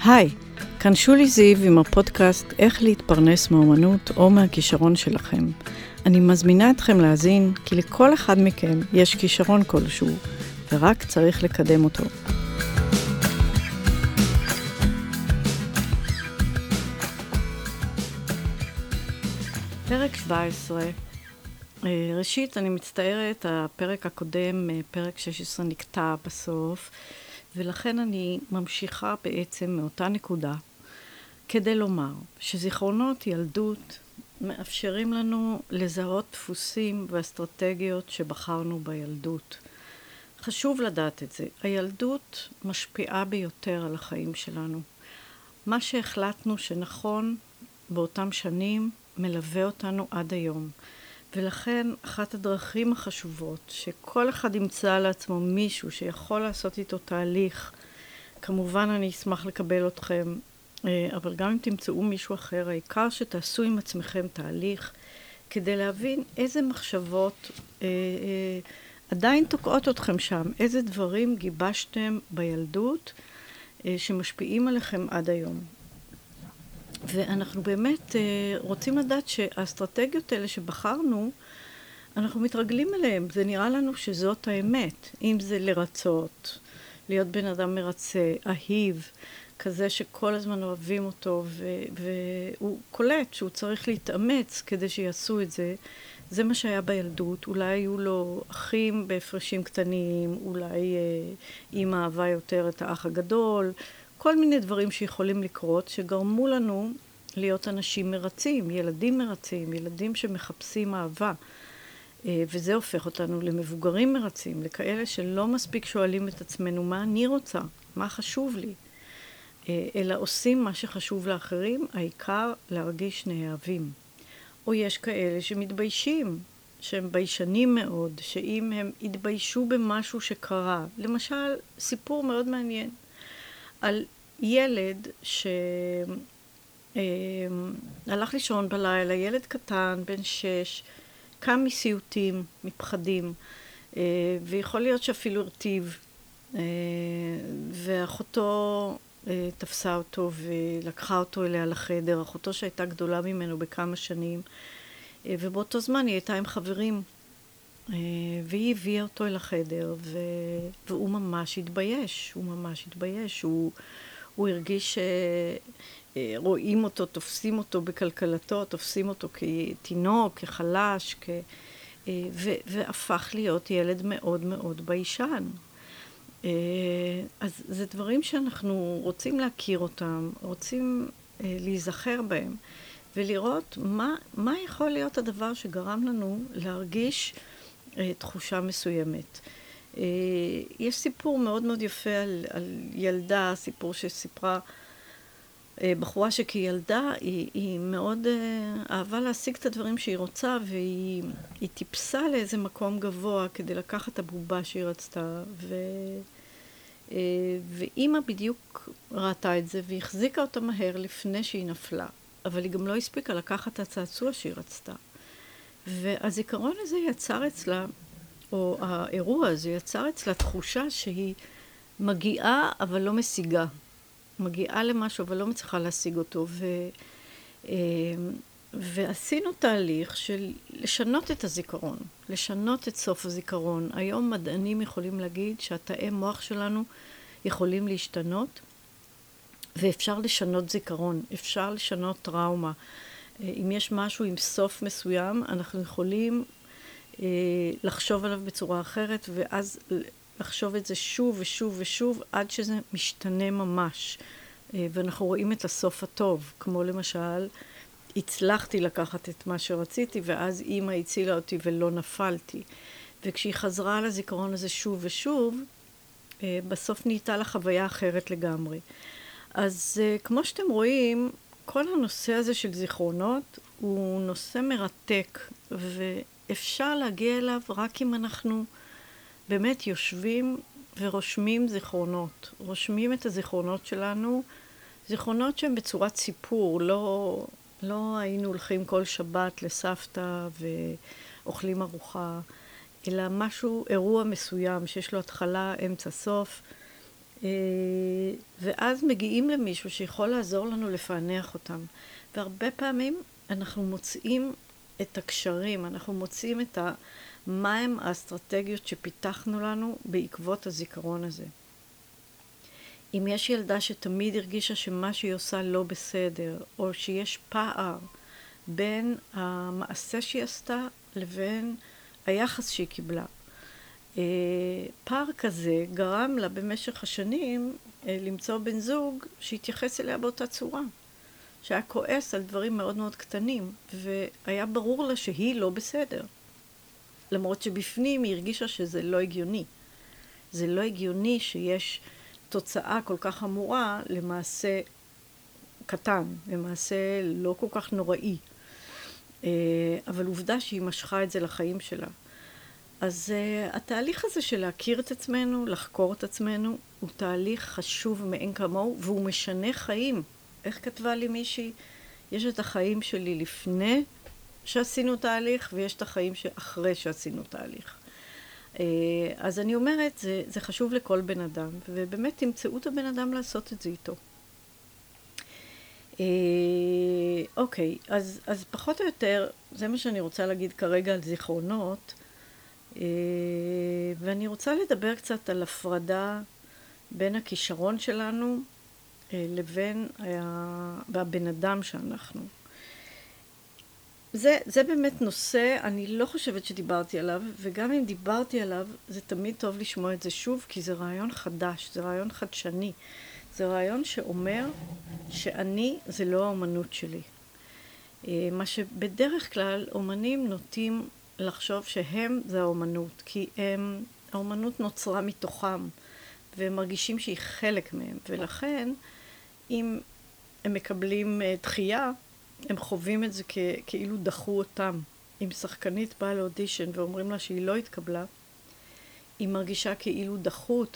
היי, כאן שולי זיו עם הפודקאסט איך להתפרנס מאומנות או מהכישרון שלכם. אני מזמינה אתכם להאזין כי לכל אחד מכם יש כישרון כלשהו ורק צריך לקדם אותו. פרק 17. ראשית, אני מצטערת, הפרק הקודם, פרק 16, נקטע בסוף, ולכן אני ממשיכה בעצם מאותה נקודה, כדי לומר שזיכרונות ילדות מאפשרים לנו לזהות דפוסים ואסטרטגיות שבחרנו בילדות. חשוב לדעת את זה. הילדות משפיעה ביותר על החיים שלנו. מה שהחלטנו שנכון באותם שנים מלווה אותנו עד היום. ולכן אחת הדרכים החשובות שכל אחד ימצא לעצמו מישהו שיכול לעשות איתו תהליך, כמובן אני אשמח לקבל אתכם, אבל גם אם תמצאו מישהו אחר, העיקר שתעשו עם עצמכם תהליך כדי להבין איזה מחשבות עדיין תוקעות אתכם שם, איזה דברים גיבשתם בילדות שמשפיעים עליכם עד היום. ואנחנו באמת רוצים לדעת שהאסטרטגיות האלה שבחרנו, אנחנו מתרגלים אליהם. זה נראה לנו שזאת האמת. אם זה לרצות, להיות בן אדם מרצה, אהיב, כזה שכל הזמן אוהבים אותו, והוא קולט שהוא צריך להתאמץ כדי שיעשו את זה. זה מה שהיה בילדות. אולי היו לו אחים בהפרשים קטנים, אולי אמא אהבה יותר את האח הגדול, כל מיני דברים שיכולים לקרות, שגרמו לנו להיות אנשים מרצים, ילדים מרצים, ילדים שמחפשים אהבה. וזה הופך אותנו למבוגרים מרצים, לכאלה שלא מספיק שואלים את עצמנו מה אני רוצה, מה חשוב לי, אלא עושים מה שחשוב לאחרים, העיקר להרגיש נאהבים. או יש כאלה שמתביישים, שהם ביישנים מאוד, שאם הם התביישו במשהו שקרה, למשל סיפור מאוד מעניין, על ילד שהלך לישון בלילה, ילד קטן, בן 6, קם מסיוטים, מפחדים, ויכול להיות שאפילו הרטיב, ואחותו תפסה אותו ולקחה אותו אליה לחדר, אחותו שהייתה גדולה ממנו בכמה שנים, ובאותו זמן היא הייתה עם חברים, והיא הביאה אותו אל החדר, והוא ממש התבייש, הוא הרגיש שרואים אותו, תופסים אותו בקלקלתו, תופסים אותו כתינוק, כחלש, והפך להיות ילד מאוד מאוד ביישן. אז זה דברים שאנחנו רוצים להכיר אותם, רוצים להיזכר בהם, ולראות מה יכול להיות הדבר שגרם לנו להרגיש תחושה מסוימת. יש סיפור מאוד מאוד יפה על ילדה, סיפור שסיפרה בחורה שכילדה היא מאוד אהבה להשיג את הדברים שהיא רוצה, והיא טיפסה לאיזה מקום גבוה כדי לקחת את הבובה שהיא רצתה, ואימא בדיוק ראתה את זה והחזיקה אותה מהר לפני שהיא נפלה, אבל היא גם לא הספיקה לקחת את הצעצוע שהיא רצתה. והזיכרון הזה יצר אצלה, או האירוע הזה יצר אצלה תחושה שהיא מגיעה אבל לא משיגה. מגיעה למשהו אבל לא מצליחה להשיג אותו. ועשינו תהליך של לשנות את הזיכרון, לשנות את סוף הזיכרון. היום מדענים יכולים להגיד שהתאי מוח שלנו יכולים להשתנות, ואפשר לשנות זיכרון, אפשר לשנות טראומה. אם יש משהו עם סוף מסוים, אנחנו יכולים לחשוב עליו בצורה אחרת, ואז לחשוב את זה שוב ושוב ושוב, עד שזה משתנה ממש. ואנחנו רואים את הסוף הטוב, כמו למשל, הצלחתי לקחת את מה שרציתי, ואז אמא הצילה אותי ולא נפלתי. וכשהיא חזרה על הזיכרון הזה שוב ושוב, בסוף נהייתה לה חוויה אחרת לגמרי. אז כמו שאתם רואים, כל הנושא הזה של זיכרונות הוא נושא מרתק, ואפשר להגיע אליו רק אם אנחנו באמת יושבים ורושמים זיכרונות. רושמים את הזיכרונות שלנו, זיכרונות שהן בצורת סיפור, לא היינו הולכים כל שבת לסבתא ואוכלים ארוחה, אלא משהו, אירוע מסוים שיש לו התחלה, אמצע, סוף, ואז מגיעים למישהו שיכול לעזור לנו לפענח אותם. והרבה פעמים אנחנו מוצאים את הקשרים, אנחנו מוצאים מהם האסטרטגיות שפיתחנו לנו בעקבות הזיכרון הזה. אם יש ילדה שתמיד הרגישה שמה שהיא עושה לא בסדר, או שיש פער בין המעשה שהיא עשתה לבין היחס שהיא קיבלה, פער כזה גרם לה במשך השנים למצוא בן זוג שהתייחס אליה באותה צורה, שהיה כועס על דברים מאוד מאוד קטנים, והיה ברור לה שהיא לא בסדר. למרות שבפנים היא הרגישה שזה לא הגיוני. זה לא הגיוני שיש תוצאה כל כך חמורה למעשה קטן, למעשה לא כל כך נוראי. אבל עובדה שהיא משכה את זה לחיים שלה. אז התהליך הזה של להכיר את עצמנו, לחקור את עצמנו, הוא תהליך חשוב מאין כמוהו, והוא משנה חיים. איך כתבה לי מישהי? יש את החיים שלי לפני שעשינו תהליך, ויש את החיים שאחרי שעשינו תהליך. אז אני אומרת, זה חשוב לכל בן אדם, ובאמת תמצאו את הבן אדם לעשות את זה איתו. אוקיי, אז פחות או יותר, זה מה שאני רוצה להגיד כרגע על זיכרונות, ואני רוצה לדבר קצת על הפרדה בין הכישרון שלנו לבין הבן אדם שאנחנו. זה באמת נושא, אני לא חושבת שדיברתי עליו, וגם אם דיברתי עליו, זה תמיד טוב לשמוע את זה שוב, כי זה רעיון חדש, זה רעיון חדשני. זה רעיון שאומר שאני זה לא האומנות שלי. מה שבדרך כלל אומנים נוטים לחשוב שהם זה האומנות, כי האומנות נוצרה מתוכם, והם מרגישים שהיא חלק מהם, ולכן אם הם מקבלים דחייה, הם חווים את זה כאילו דחו אותם. אם שחקנית באה לאודישן ואומרים לה שהיא לא התקבלה, היא מרגישה כאילו דחו אותה.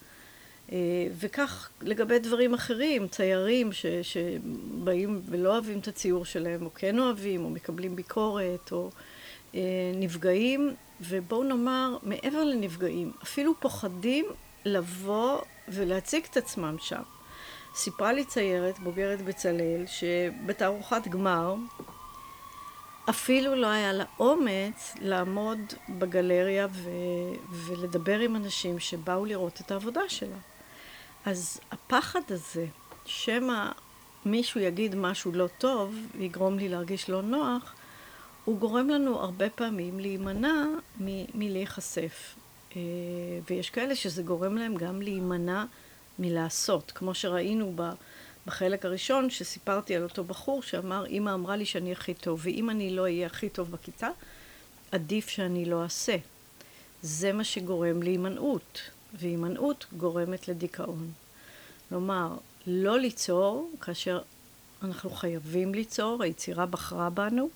וכך לגבי דברים אחרים, ציירים שבאים ולא אוהבים את הציור שלהם, או כן אוהבים, או מקבלים ביקורת, או נפגעים, ובואו נאמר, מעבר לנפגעים, אפילו פוחדים לבוא ולהציג את עצמם שם. סיפרה לי ציירת, בוגרת בצלאל, שבתערוכת גמר, אפילו לא היה לה אומץ לעמוד בגלריה ולדבר עם אנשים שבאו לראות את העבודה שלה. אז הפחד הזה, שמה מישהו יגיד משהו לא טוב ויגרום לי להרגיש לא נוח, הוא גורם לנו הרבה פעמים להימנע מלהיחשף. ויש כאלה שזה גורם להם גם להימנע מלעשות. כמו שראינו בחלק הראשון, שסיפרתי על אותו בחור שאמר, אמא אמרה לי שאני הכי טוב, ואם אני לא אהיה הכי טוב בכיתה, עדיף שאני לא אעשה. זה מה שגורם להימנעות, והימנעות גורמת לדיכאון. כלומר, לא ליצור, כאשר אנחנו חייבים ליצור, היצירה בחרה בנו,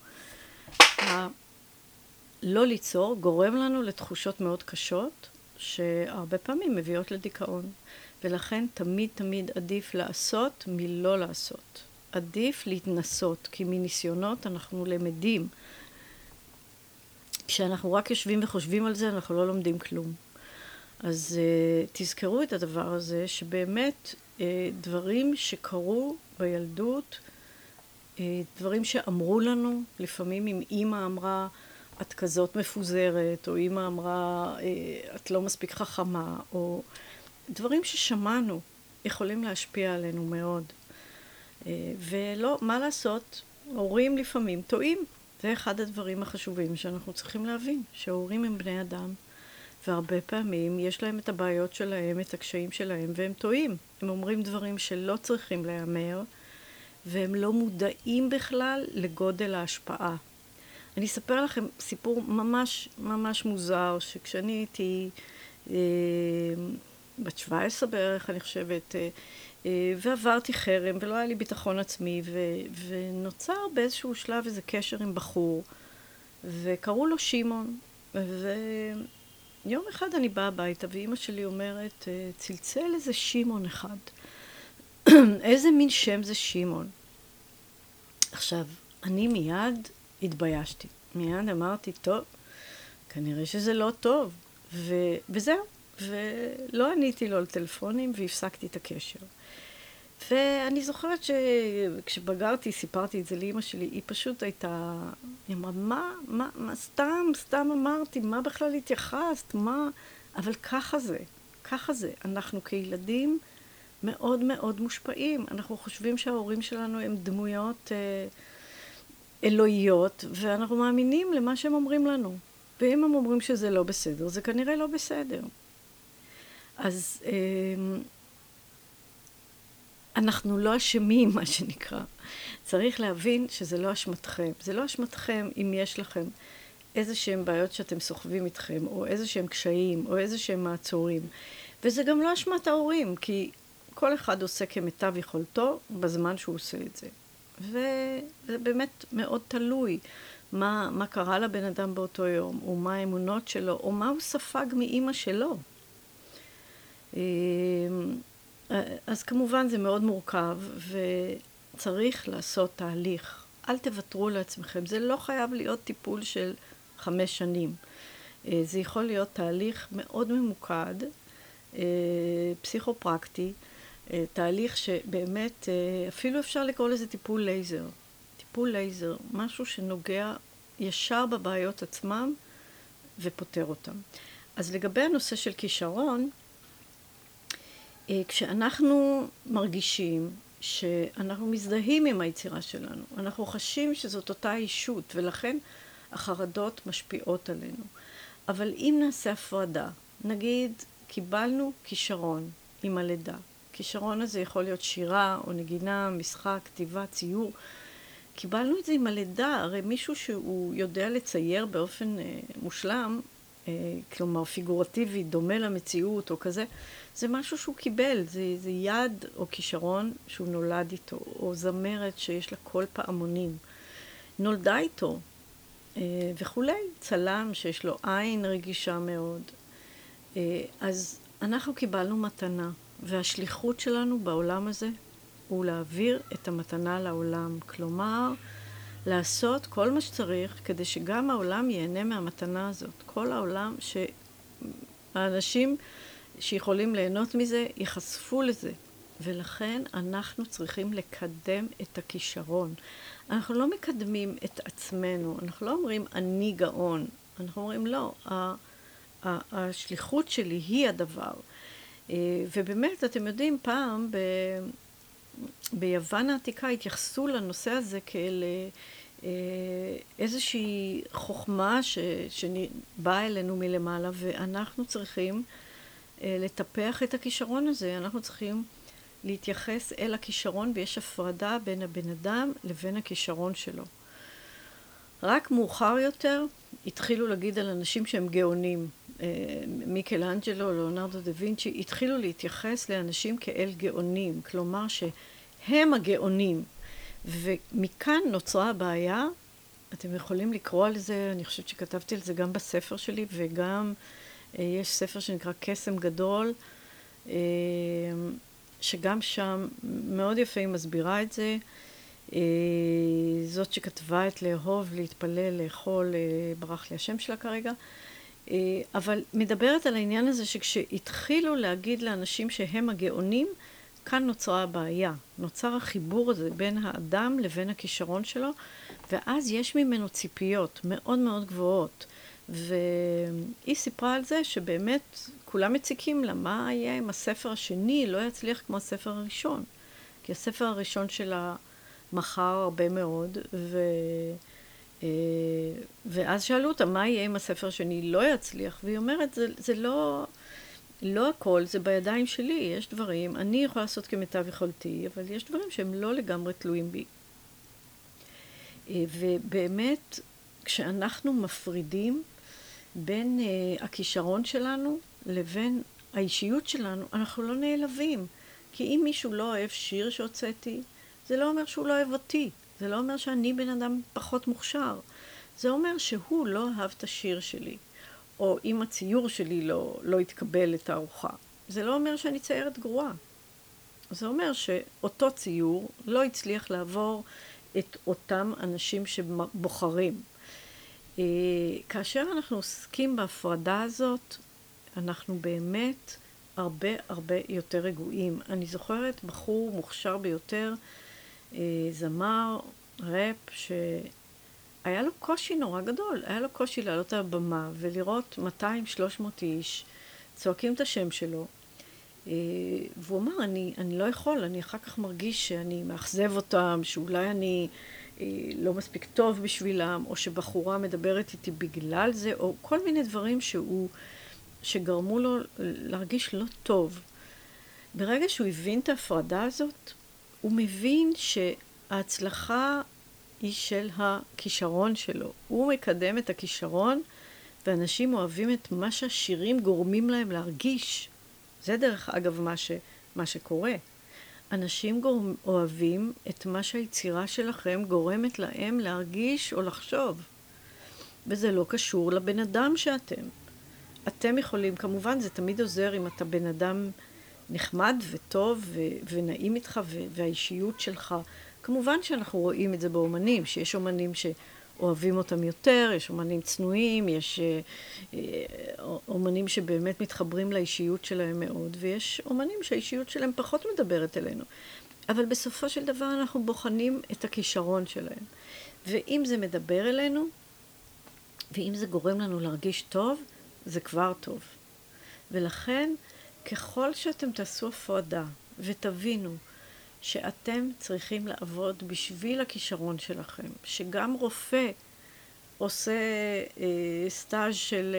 לא ליצור גורם לנו לתחושות מאוד קשות, שהרבה פעמים מביאות לדיכאון. ולכן תמיד תמיד עדיף לעשות מלא לעשות. עדיף להתנסות, כי מניסיונות אנחנו למדים. כשאנחנו רק יושבים וחושבים על זה, אנחנו לא לומדים כלום. אז תזכרו את הדבר הזה, שבאמת דברים שקרו בילדות, דברים שאמרו לנו, לפעמים אם אמא אמרה, את כזאת מפוזרת, או אמא אמרה, את לא מספיק חכמה, או דברים ששמענו יכולים להשפיע עלינו מאוד. ולא, מה לעשות? הורים לפעמים טועים. זה אחד הדברים החשובים שאנחנו צריכים להבין, שההורים הם בני אדם, והרבה פעמים יש להם את הבעיות שלהם, את הקשיים שלהם, והם טועים. הם אומרים דברים שלא צריכים להיאמר, והם לא מודעים בכלל לגודל ההשפעה. אני אספר לכם סיפור ממש ממש מוזר, שכשאני הייתי בת 17 בערך, אני חושבת, ועברתי חרם, ולא היה לי ביטחון עצמי, ונוצר באיזשהו שלב איזה קשר עם בחור, וקראו לו שמעון, ויום אחד אני באה הביתה, ואמא שלי אומרת, צלצל איזה שמעון אחד. איזה מין שם זה שמעון? עכשיו, אני מיד התביישתי. מיד אמרתי, טוב, כנראה שזה לא טוב. וזהו. ולא עניתי לו על טלפונים והפסקתי את הקשר. ואני זוכרת שכשבגרתי, סיפרתי את זה לאמא שלי, היא פשוט הייתה, היא אמרה, מה, סתם אמרתי, מה בכלל התייחסת, מה? אבל ככה זה. אנחנו כילדים מאוד מאוד מושפעים. אנחנו חושבים שההורים שלנו הם דמויות אלוהיות, ואנחנו מאמינים למה שהם אומרים לנו. ואם הם אומרים שזה לא בסדר, זה כנראה לא בסדר. אז אנחנו לא אשמים, מה שנקרא. צריך להבין שזה לא אשמתכם. זה לא אשמתכם אם יש לכם איזה שהם בעיות שאתם סוחבים איתכם, או איזה שהם קשיים, או איזה שהם מעצורים. וזה גם לא אשמת ההורים, כי כל אחד עושה כמיטב יכולתו בזמן שהוא עושה את זה. וזה באמת מאוד תלוי מה קרה לבן אדם באותו יום, או מה האמונות שלו, או מה הוא ספג מאמא שלו. אז כמובן זה מאוד מורכב, וצריך לעשות תהליך. אל תוותרו לעצמכם. זה לא חייב להיות טיפול של 5 שנים. זה יכול להיות תהליך מאוד ממוקד, פסיכופרקטי, תהליך שבאמת, אפילו אפשר לקרוא לזה טיפול לייזר. טיפול לייזר, משהו שנוגע ישר בבעיות עצמם ופותר אותם. אז לגבי הנושא של כישרון, כשאנחנו מרגישים שאנחנו מזדהים עם היצירה שלנו, אנחנו חשים שזאת אותה אישות, ולכן החרדות משפיעות עלינו. אבל אם נעשה הפרדה, נגיד, קיבלנו כישרון עם הלידה. כישרון הזה יכול להיות שירה או נגינה, משחק, כתיבה, ציור. קיבלנו את זה עם הלידה, הרי מישהו שהוא יודע לצייר באופן מושלם, כלומר פיגורטיבי, דומה למציאות או כזה, זה משהו שהוא קיבל, זה יד או כישרון שהוא נולד איתו, או זמרת שיש לה קול פעמונים, נולדה איתו, וכולי, צלם שיש לו עין רגישה מאוד. אז אנחנו קיבלנו מתנה, והשליחות שלנו בעולם הזה הוא להעביר את המתנה לעולם, כלומר, לעשות כל מה שצריך כדי שגם העולם ייהנה מהמתנה הזאת. כל העולם שהאנשים שיכולים ליהנות מזה ייחשפו לזה. ולכן אנחנו צריכים לקדם את הכישרון. אנחנו לא מקדמים את עצמנו, אנחנו לא אומרים אני גאון, אנחנו אומרים לא, השליחות שלי היא הדבר. ובאמת, אתם יודעים, פעם ביוון העתיקה התייחסו לנושא הזה כאל איזושהי חוכמה שבאה אלינו מלמעלה, ואנחנו צריכים לטפח את הכישרון הזה. אנחנו צריכים להתייחס אל הכישרון, ויש הפרדה בין הבן אדם לבין הכישרון שלו. רק מאוחר יותר התחילו להגיד על אנשים שהם גאונים. מיקלאנג'לו, ליאונרדו דה וינצ'י, התחילו להתייחס לאנשים כאל גאונים, כלומר שהם הגאונים. ומכאן נוצרה הבעיה, אתם יכולים לקרוא על זה, אני חושבת שכתבתי על זה גם בספר שלי, וגם יש ספר שנקרא קסם גדול, שגם שם מאוד יפה היא מסבירה את זה. זאת שכתבה את לאהוב, להתפלל, לאכול, ברח לי השם שלה כרגע. אבל מדברת על העניין הזה שכשהתחילו להגיד לאנשים שהם הגאונים, כאן נוצרה הבעיה. נוצר החיבור הזה בין האדם לבין הכישרון שלו, ואז יש ממנו ציפיות מאוד מאוד גבוהות. והיא סיפרה על זה שבאמת כולם מציקים לה, מה יהיה אם הספר השני לא יצליח כמו הספר הראשון. כי הספר הראשון שלה מכר הרבה מאוד, ואז שאלו אותה, מה יהיה אם הספר השני לא יצליח? והיא אומרת, זה לא הכל, זה בידיים שלי, יש דברים, אני יכולה לעשות כמיטב יכולתי, אבל יש דברים שהם לא לגמרי תלויים בי. ובאמת, כשאנחנו מפרידים בין הכישרון שלנו לבין האישיות שלנו, אנחנו לא נעלבים. כי אם מישהו לא אוהב שיר שהוצאתי, זה לא אומר שהוא לא אוהב אותי. זה לא אומר שאני בן אדם פחות מוכשר. זה אומר שהוא לא אהב את השיר שלי. או אם הציור שלי לא יתקבל את הארוחה. זה לא אומר שאני ציירת גרועה. זה אומר שאותו ציור לא הצליח לעבור את אותם אנשים שבוחרים. כאשר אנחנו עוסקים בהפרדה הזאת, אנחנו באמת הרבה הרבה יותר רגועים. אני זוכרת בחור מוכשר ביותר, זמר, ראפ, שהיה לו קושי נורא גדול. היה לו קושי לעלות על הבמה ולראות 200-300 איש צועקים את השם שלו. והוא אמר, אני לא יכול, אני אחר כך מרגיש שאני מאכזב אותם, שאולי אני לא מספיק טוב בשבילם, או שבחורה מדברת איתי בגלל זה, או כל מיני דברים שגרמו לו להרגיש לא טוב. ברגע שהוא הבין את ההפרדה הזאת, הוא מבין שההצלחה היא של הכישרון שלו. הוא מקדם את הכישרון, ואנשים אוהבים את מה שהשירים גורמים להם להרגיש. זה דרך אגב מה שקורה. אנשים אוהבים את מה שהיצירה שלכם גורמת להם להרגיש או לחשוב. וזה לא קשור לבן אדם שאתם. אתם יכולים, כמובן זה תמיד עוזר אם אתה בן אדם נחמד וטוב ונעים איתך והאישיות שלך. כמובן שאנחנו רואים את זה באומנים, שיש אומנים שאוהבים אותם יותר, יש אומנים צנועים, יש אומנים שבאמת מתחברים לאישיות שלהם מאוד, ויש אומנים שהאישיות שלהם פחות מדברת אלינו. אבל בסופו של דבר אנחנו בוחנים את הכישרון שלהם. ואם זה מדבר אלינו, ואם זה גורם לנו להרגיש טוב, זה כבר טוב. ולכן, ככל שאתם תעשו הפרדה ותבינו שאתם צריכים לעבוד בשביל הכישרון שלכם, שגם רופא עושה סטאז' של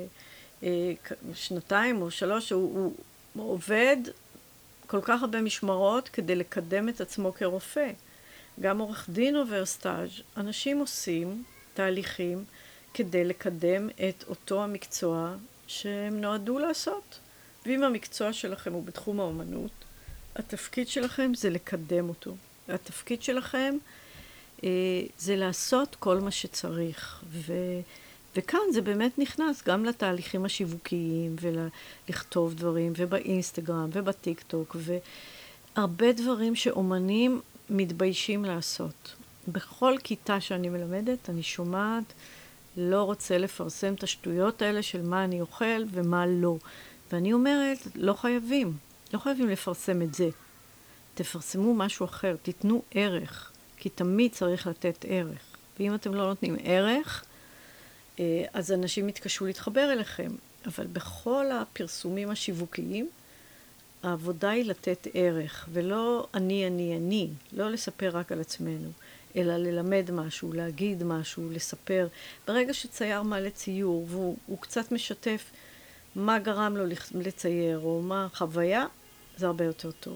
2 או 3, הוא עובד כל כך הרבה משמרות כדי לקדם את עצמו כרופא. גם עורך דין עובר סטאז'. אנשים עושים תהליכים כדי לקדם את אותו המקצוע שהם נועדו לעשות. ואם המקצוע שלכם הוא בתחום האומנות, התפקיד שלכם זה לקדם אותו. התפקיד שלכם זה לעשות כל מה שצריך. וכאן זה באמת נכנס גם לתהליכים השיווקיים ולכתוב דברים, ובאינסטגרם ובטיק טוק, והרבה דברים שאומנים מתביישים לעשות. בכל כיתה שאני מלמדת אני שומעת, לא רוצה לפרסם את השטויות האלה של מה אני אוכל ומה לא. ואני אומרת, לא חייבים לפרסם את זה. תפרסמו משהו אחר, תיתנו ערך, כי תמיד צריך לתת ערך. ואם אתם לא נותנים ערך, אז אנשים יתקשו להתחבר אליכם. אבל בכל הפרסומים השיווקיים, העבודה היא לתת ערך, ולא אני, לא לספר רק על עצמנו, אלא ללמד משהו, להגיד משהו, לספר. ברגע שצייר מעלה ציור, והוא קצת משתף מה גרם לו לצייר, או מה החוויה, זה הרבה יותר טוב.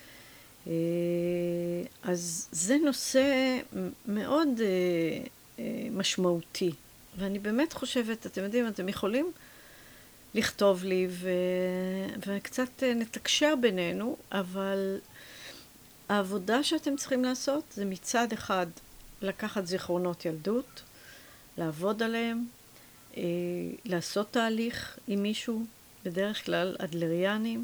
אז זה נושא מאוד משמעותי, ואני באמת חושבת, אתם יודעים, אתם יכולים לכתוב לי וקצת נתקשר בינינו, אבל העבודה שאתם צריכים לעשות זה מצד אחד לקחת זיכרונות ילדות, לעבוד עליהם, לעשות תהליך עם מישהו, בדרך כלל אדלריאנים,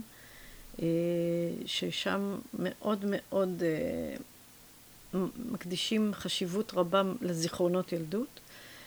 ששם מאוד מאוד מקדישים חשיבות רבה לזיכרונות ילדות,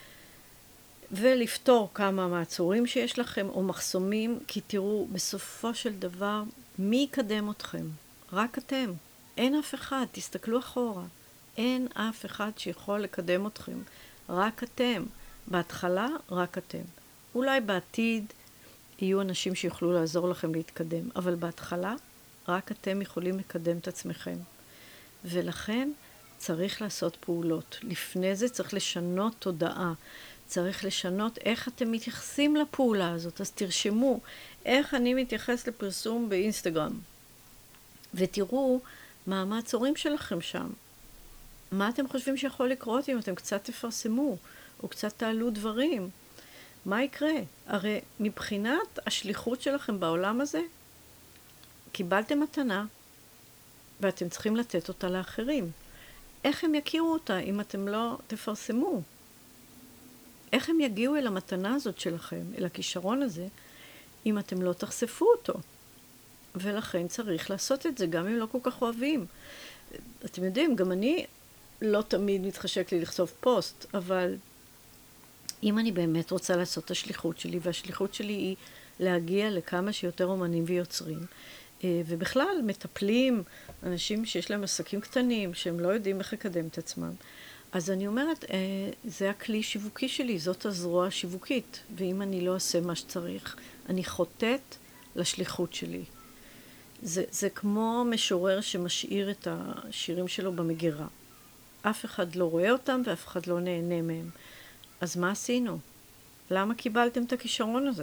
ולפתור כמה מעצורים שיש לכם או מחסומים, כי תראו, בסופו של דבר, מי יקדם אתכם? רק אתם. אין אף אחד, תסתכלו אחורה. אין אף אחד שיכול לקדם אתכם. רק אתם. בהתחלה, רק אתם. אולי בעתיד יהיו אנשים שיוכלו לעזור לכם להתקדם, אבל בהתחלה, רק אתם יכולים לקדם את עצמכם. ולכן צריך לעשות פעולות. לפני זה צריך לשנות תודעה. צריך לשנות איך אתם מתייחסים לפעולה הזאת. אז תרשמו איך אני מתייחס לפרסום באינסטגרם. ותראו מה המעצורים שלכם שם. מה אתם חושבים שיכול לקרות אם אתם קצת תפרסמו, או קצת תעלו דברים? מה יקרה? הרי מבחינת השליחות שלכם בעולם הזה, קיבלתם מתנה, ואתם צריכים לתת אותה לאחרים. איך הם יכירו אותה אם אתם לא תפרסמו? איך הם יגיעו אל המתנה הזאת שלכם, אל הכישרון הזה, אם אתם לא תחשפו אותו? ולכן צריך לעשות את זה, גם אם לא כל כך אוהבים. אתם יודעים, גם אני לא תמיד מתחשק לי לכתוב פוסט, אבל אם אני באמת רוצה לעשות את השליחות שלי, והשליחות שלי היא להגיע לכמה שיותר אומנים ויוצרים. ובכלל, מטפלים, אנשים שיש להם עסקים קטנים, שהם לא יודעים איך לקדם את עצמם. אז אני אומרת, זה הכלי שיווקי שלי, זאת הזרוע השיווקית. ואם אני לא עושה מה שצריך, אני חוטאת לשליחות שלי. זה כמו משורר שמשאיר את השירים שלו במגירה. אף אחד לא רואה אותם ואף אחד לא נהנה מהם. אז מה עשינו? למה קיבלתם את הכישרון הזה?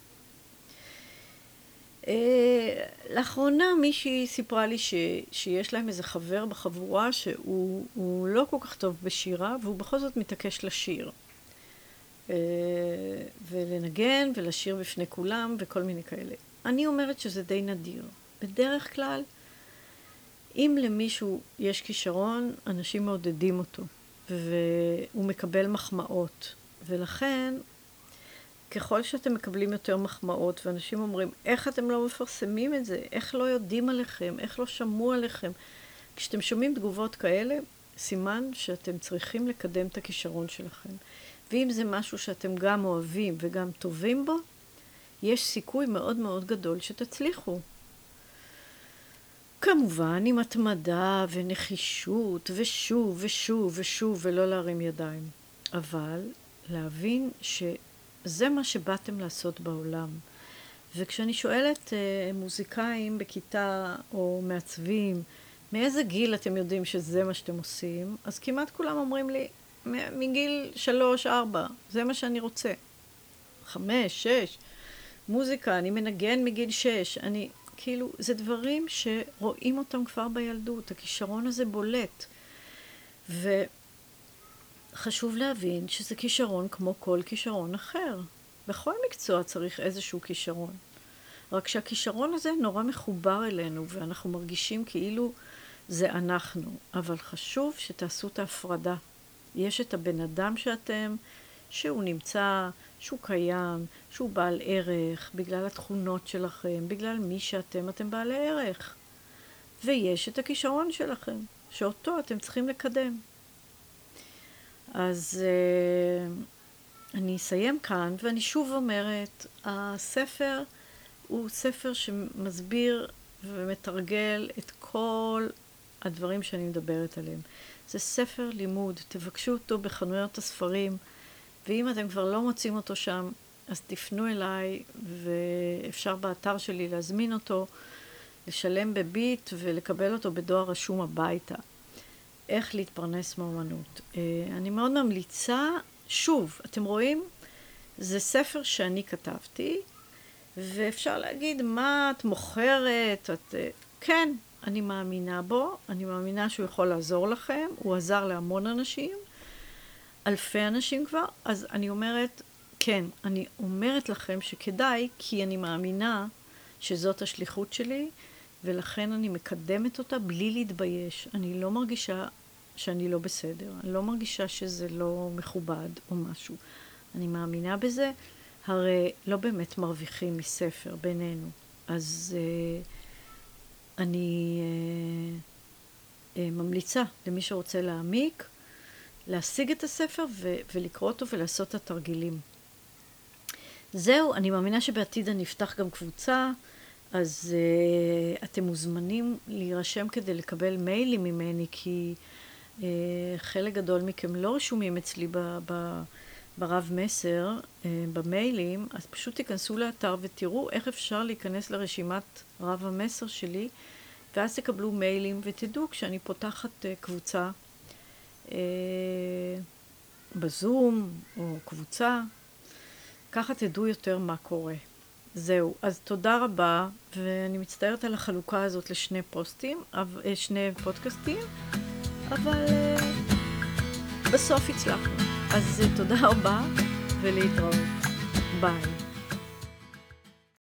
לאחרונה מישהי סיפרה לי שיש להם איזה חבר בחבורה שהוא לא כל כך טוב בשירה, והוא בכל זאת מתעקש לשיר. ולנגן ולשיר בפני כולם וכל מיני כאלה. אני אומרת שזה די נדיר. בדרך כלל, אם למישהו יש כישרון, אנשים מעודדים אותו, והוא מקבל מחמאות. ולכן, ככל שאתם מקבלים יותר מחמאות, ואנשים אומרים, איך אתם לא מפרסמים את זה? איך לא יודעים עליכם? איך לא שמעו עליכם? כשאתם שומעים תגובות כאלה, סימן שאתם צריכים לקדם את הכישרון שלכם. ואם זה משהו שאתם גם אוהבים וגם טובים בו, יש סיכוי מאוד מאוד גדול שתצליחו. כמובן, עם התמדה ונחישות, ושוב ושוב ושוב, ולא להרים ידיים. אבל להבין שזה מה שבאתם לעשות בעולם. וכשאני שואלת מוזיקאים בכיתה או מעצבים, מאיזה גיל אתם יודעים שזה מה שאתם עושים? אז כמעט כולם אומרים לי, מגיל 3-4, זה מה שאני רוצה. 5-6, מוזיקה, אני מנגן מגיל 6, כאילו, זה דברים שרואים אותם כבר בילדות, הכישרון הזה בולט. וחשוב להבין שזה כישרון כמו כל כישרון אחר. בכל מקצוע צריך איזשהו כישרון. רק שהכישרון הזה נורא מחובר אלינו, ואנחנו מרגישים כאילו זה אנחנו. אבל חשוב שתעשו את ההפרדה. יש את הבן אדם שאתם, שהוא נמצא, שהוא קיים, שהוא בעל ערך, בגלל התכונות שלכם, בגלל מי שאתם, אתם בעלי ערך. ויש את הכישרון שלכם, שאותו אתם צריכים לקדם. אז אני אסיים כאן, ואני שוב אומרת, הספר הוא ספר שמסביר ומתרגל את כל הדברים שאני מדברת עליהם. זה ספר לימוד, תבקשו אותו בחנויות הספרים, ואם אתם כבר לא מוצאים אותו שם, אז תפנו אליי, ואפשר באתר שלי להזמין אותו, לשלם בביט ולקבל אותו בדואר רשום הביתה. איך להתפרנס מאומנות. אני מאוד ממליצה, שוב, אתם רואים, זה ספר שאני כתבתי, ואפשר להגיד, מה את מוכרת? כן, אני מאמינה בו, אני מאמינה שהוא יכול לעזור לכם, הוא עזר להמון אנשים, אלפי אנשים כבר, אז אני אומרת, כן, אני אומרת לכם שכדאי, כי אני מאמינה שזאת השליחות שלי, ולכן אני מקדמת אותה בלי להתבייש. אני לא מרגישה שאני לא בסדר, אני לא מרגישה שזה לא מכובד או משהו. אני מאמינה בזה, הרי לא באמת מרוויחים מספר בינינו. אז אני ממליצה למי שרוצה להעמיק, להשיג את הספר ולקרוא אותו ולעשות את התרגילים. זהו, אני מאמינה שבעתיד אני אפתח גם קבוצה, אז אתם מוזמנים להירשם כדי לקבל מיילים ממני, כי חלק גדול מכם לא רשומים אצלי ברב מסר, במיילים, אז פשוט תיכנסו לאתר ותראו איך אפשר להיכנס לרשימת רב המסר שלי, ואז תקבלו מיילים ותדעו כשאני פותחת קבוצה בזום או קבוצה, ככה תדעו יותר מה קורה. זהו, אז תודה רבה, ואני מצטערת על החלוקה הזאת לשני שני פודקאסטים, אבל בסוף הצלחנו. אז תודה רבה ולהתראות. ביי.